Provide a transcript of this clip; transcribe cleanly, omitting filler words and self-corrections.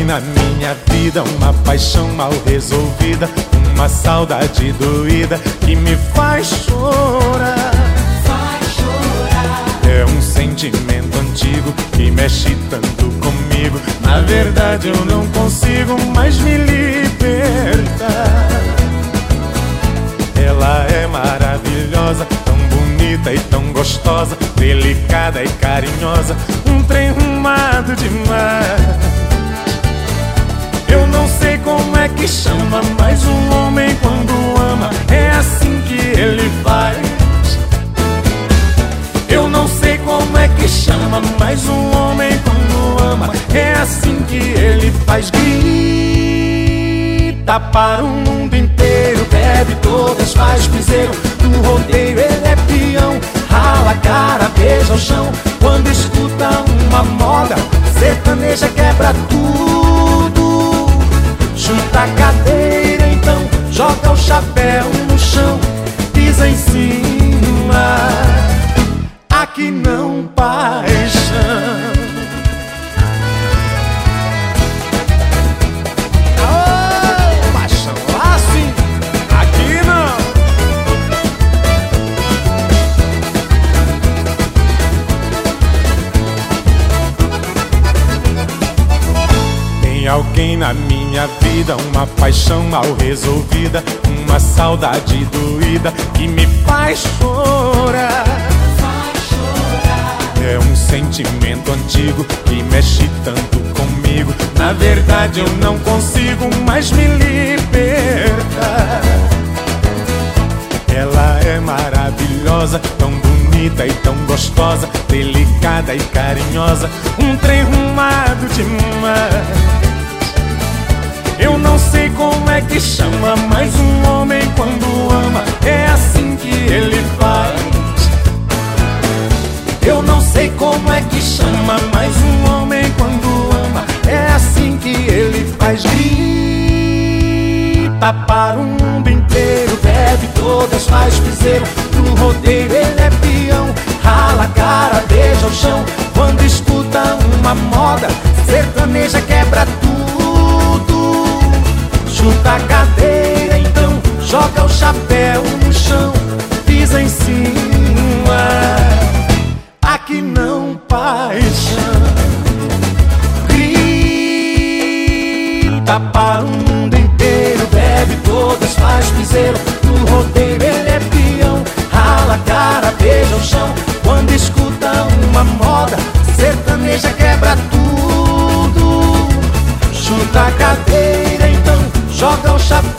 alguém na minha vida, uma paixão mal resolvida, uma saudade doída que me faz chorar. É um sentimento antigo que mexe tanto comigo. Na verdade eu não consigo mais me libertar. Ela é maravilhosa, tão bonita e tão gostosa, delicada e carinhosa, um trem rumado demais. Eu não sei como é que chama, mas um homem quando ama é assim que ele faz. Eu não sei como é que chama, mas um homem quando ama é assim que ele faz. Grita para o mundo inteiro, bebe todas, faz piseiro. No rodeio ele é peão, rala a cara, beija o chão. Quando escuta uma moda sertaneja, quebra tudo. Chuta a cadeira então, joga o chapéu no chão, pisa em cima. Aqui não paixão. Paixão lá sim, aqui não. Tem alguém na minha vida, uma paixão mal resolvida, uma saudade doída que me faz chorar. É um sentimento antigo que mexe tanto comigo. Na verdade eu não consigo mais me libertar. Ela é maravilhosa, tão bonita e tão gostosa, delicada e carinhosa, um trem rumado demais. Eu não sei como é que chama, mas um homem quando ama é assim que ele faz. Eu não sei como é que chama, mas um homem quando ama é assim que ele faz. Grita para o mundo inteiro, bebe todas, faz piseiro. No rodeio ele é peão, rala a cara, beija o chão. Quando escuta uma moda sertaneja, quebra tudo. Chuta a cadeira então, joga o chapéu no chão, pisa em cima. Aqui não paixão. Grita para o mundo inteiro, bebe todas, faz piseiro. No rodeio ele é peão, rala a cara, beija o chão. Quando escuta uma moda sertaneja, quebra tudo. Chuta a cadeira então, joga o chapéu